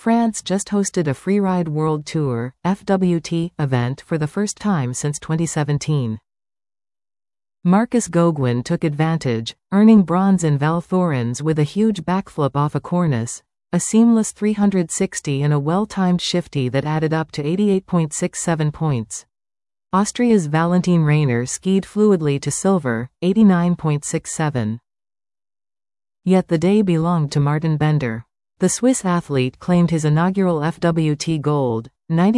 France just hosted a Freeride World Tour (FWT) event for the first time since 2017. Marcus Goguen took advantage, earning bronze in Val Thorens with a huge backflip off a cornice, a seamless 360 and a well-timed shifty that added up to 88.67 points. Austria's Valentin Rainer skied fluidly to silver, 89.67. Yet the day belonged to Martin Bender. The Swiss athlete claimed his inaugural FWT gold,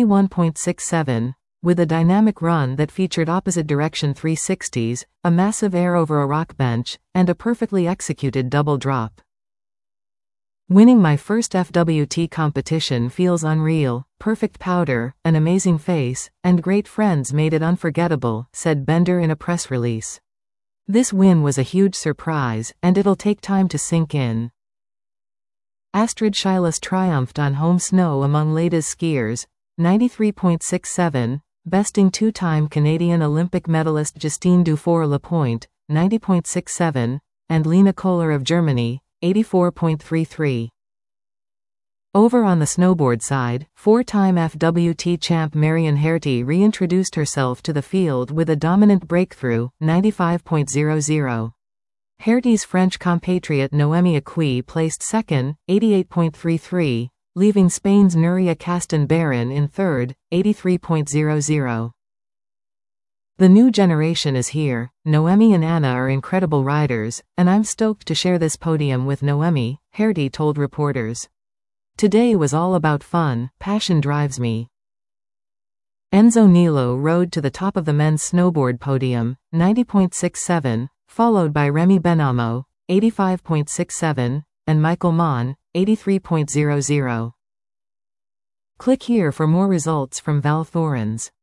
91.67, with a dynamic run that featured opposite direction 360s, a massive air over a rock bench, and a perfectly executed double drop. Winning my first FWT competition feels unreal. Perfect powder, an amazing face, and great friends made it unforgettable, said Bender in a press release. This win was a huge surprise, and it'll take time to sink in. Astrid Schilles triumphed on home snow among Lada's skiers, 93.67, besting two-time Canadian Olympic medalist Justine Dufour-Lapointe, 90.67, and Lena Kohler of Germany, 84.33. Over on the snowboard side, four-time FWT champ Marion Herty reintroduced herself to the field with a dominant breakthrough, 95.00. Herty's French compatriot Noémie Acquis placed second, 88.33, leaving Spain's Nuria Casten-Barron in third, 83.00. The new generation is here. Noémie and Anna are incredible riders, and I'm stoked to share this podium with Noémie, Herty told reporters. Today was all about fun, passion drives me. Enzo Nilo rode to the top of the men's snowboard podium, 90.67, followed by Remy Benamo, 85.67, and Michael Mann, 83.00. Click here for more results from Val Thorens.